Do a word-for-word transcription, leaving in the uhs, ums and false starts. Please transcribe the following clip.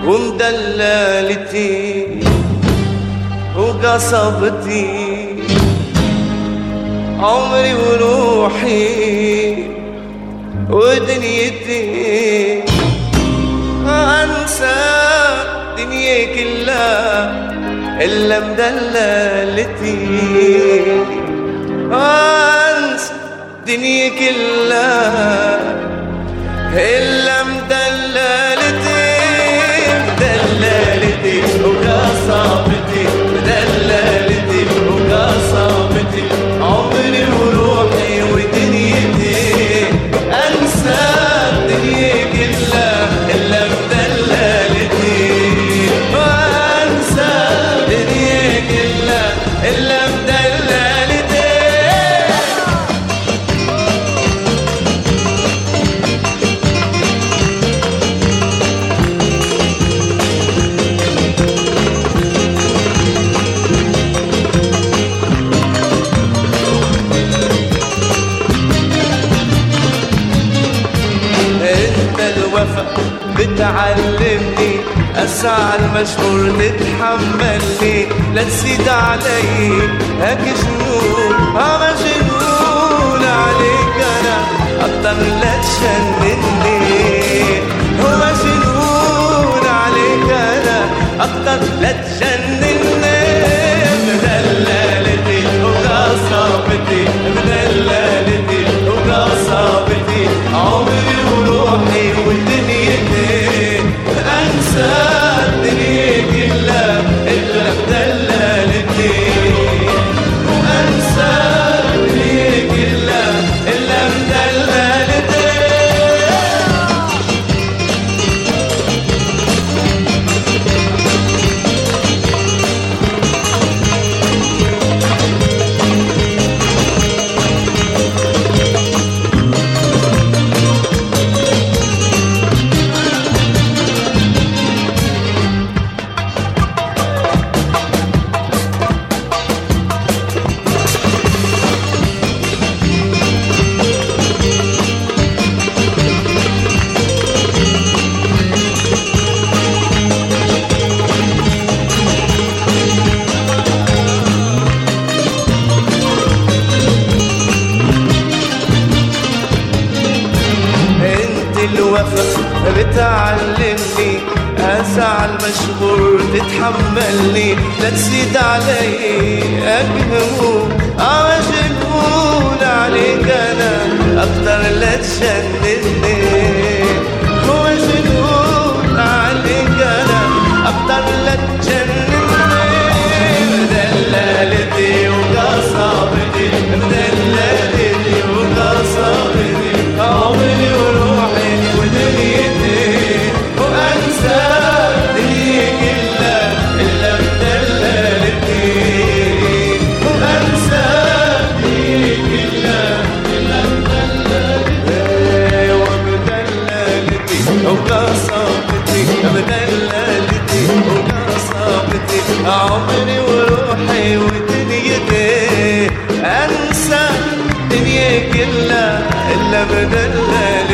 ومدللتي وقصبتي عمري وروحي ودنيتي أنسى دنيا كلها إلا مدللتي أنسى دنيا كلها إلا مدللتي مدللتي وقصبتي مدللتي وقصبتي عمري وروحي ودنيتي أنسى الدنيا كلها إلا مدللتي وأنسى الدنيا كلها إلا مدللتي. بتعلمني أسعى المشهور تتحملني لا تزيد علي هاك جنون ها مجنون عليك أنا أكتر لا تشنني هو مجنون عليك أنا أكتر لا تجنني مدللتي وقصبتي مدللتي وقصبتي عمري وروحي ودنيتي أنسى الدنيا كلها إلا مدللتي أنسى الدنيا كلها إلا مدللتي. الوفا بتعلمني أسعى المشغول تتحملني لا تزيد علي أكهمون أجنون عليك أنا أكتر لا تشنني هو مجنون عليك أنا أكتر لا تجنني مدللتي وقصبتي مدللتي وقصبتي عمري وروحي ودنيتي وأنسى الدنيا كلها إلا مدللتي وأنسى الدنيا كلها إلا مدللتي ومدللتي وقصبتي مدللتي وقصبتي عمري وروحي ودنيتي أنسى الدنيا كلها إلا مدللتي